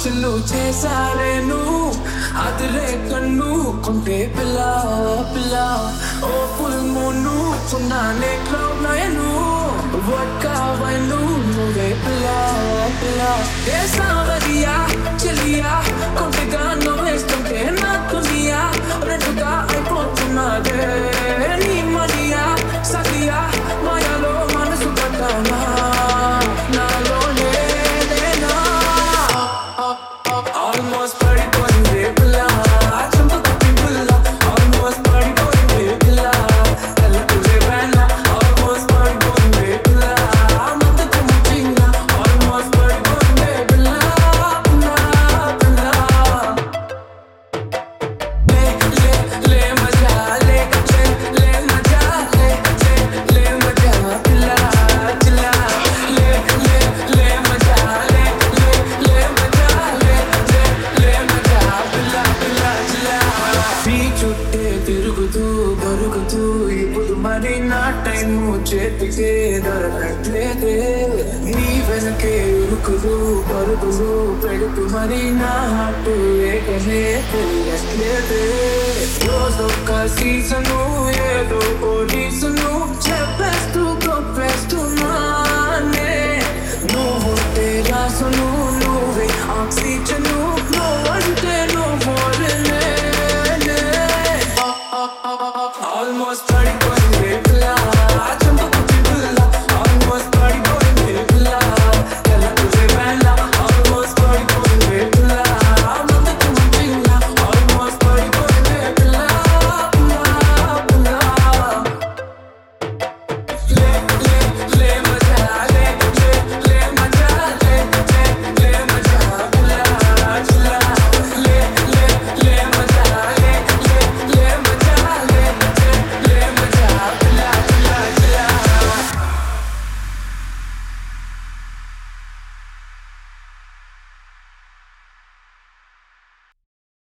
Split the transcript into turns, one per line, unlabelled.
చిల్లు చేసాలే నువ్వు అదిరే కన్ను కొంటే పిల్ల పిల్ల ఓ ఫుల్ మూను ఉన్నానే క్లౌడ్ నయను వడ్కా వైను నువ్వే పిల్ల పిల్ల ఏ సావరియా చెలియా కొంటెగా నువ్వేస్తుంటే నాకు నియా రెండుగా అయిపోతున్నదే నీ మరియా సఖియా మాయాలో మనసు పడ్డానా నాలోనే నేనా ఆల్మోస్ట్ పడిపోయిందే పిల్ల చంపకుట్టి పిల్ల ఆల్మోస్ట్ పడిపోయిందే పిల్ల తెల్లకులే వేళ ఆల్మోస్ట్ పడిపోయిందే పిల్ల మద్దతు ముచ్చింద ఆల్మోస్ట్ పడిపోయిందే పిల్ల పిల్ల లే మజా లే మజా లే మజా పిల్ల చిల్ల లే మజా లే మజా లే మజా పిల్ల పిల్ల చిల్ల నీ చుట్టే తిరుగుతూ దొరుకుతూ ఇప్పుడు మరి నా టైము చేతికే దొరకట్లేదే నీ వెనకే ఉరుకులు పరుగులు పెడుతూ మరి నా హార్ట్ ఏకనే తెలియట్లేదే రోజొక్క సీజను ఏదో ఓ రీజను చెప్పేస్తూ గొప్పేస్తున్నానే నువ్వుంటే రాసును నువ్వే ఆక్సిజను నువ్వంటే నువ్వు ఆల్మోస్ట్ పడిపో